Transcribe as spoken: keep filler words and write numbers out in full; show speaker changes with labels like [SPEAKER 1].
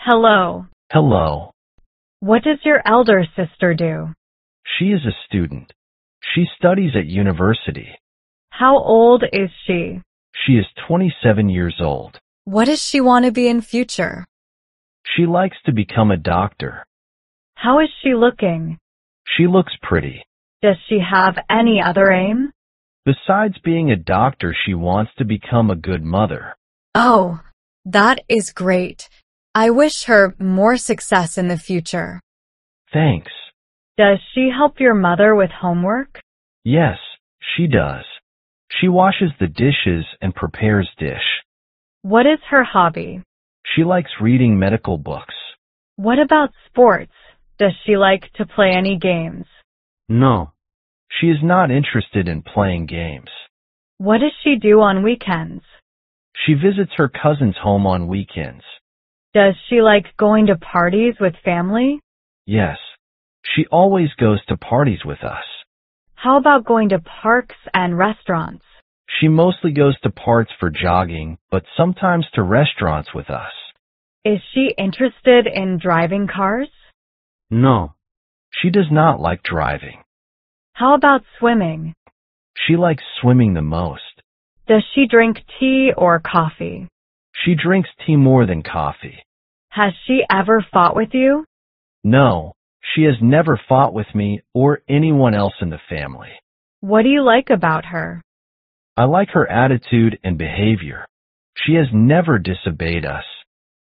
[SPEAKER 1] Hello.
[SPEAKER 2] Hello.
[SPEAKER 1] What does your elder sister do?
[SPEAKER 2] She is a student. She studies at university.
[SPEAKER 1] How old is she?
[SPEAKER 2] She is twenty-seven years old.
[SPEAKER 3] What does she want to be in future?
[SPEAKER 2] She likes to become a doctor.
[SPEAKER 1] How is she looking?
[SPEAKER 2] She looks pretty.
[SPEAKER 1] Does she have any other aim?
[SPEAKER 2] Besides being a doctor, she wants to become a good mother.
[SPEAKER 3] Oh, that is great. I wish her more success in the future.
[SPEAKER 2] Thanks.
[SPEAKER 1] Does she help your mother with homework?
[SPEAKER 2] Yes, she does. She washes the dishes and prepares dish.
[SPEAKER 1] What is her hobby?
[SPEAKER 2] She likes reading medical books.
[SPEAKER 1] What about sports? Does she like to play any games?
[SPEAKER 2] No. She is not interested in playing games.
[SPEAKER 1] What does she do on weekends?
[SPEAKER 2] She visits her cousin's home on weekends.
[SPEAKER 1] Does she like going to parties with family?
[SPEAKER 2] Yes. She always goes to parties with us.
[SPEAKER 1] How about going to parks and restaurants?
[SPEAKER 2] She mostly goes to parks for jogging, but sometimes to restaurants with us.
[SPEAKER 1] Is she interested in driving cars?
[SPEAKER 2] No. She does not like driving.
[SPEAKER 1] How about swimming?
[SPEAKER 2] She likes swimming the most.
[SPEAKER 1] Does she drink tea or coffee?
[SPEAKER 2] She drinks tea more than coffee.
[SPEAKER 1] Has she ever fought with you?
[SPEAKER 2] No, she has never fought with me or anyone else in the family.
[SPEAKER 1] What do you like about her?
[SPEAKER 2] I like her attitude and behavior. She has never disobeyed us.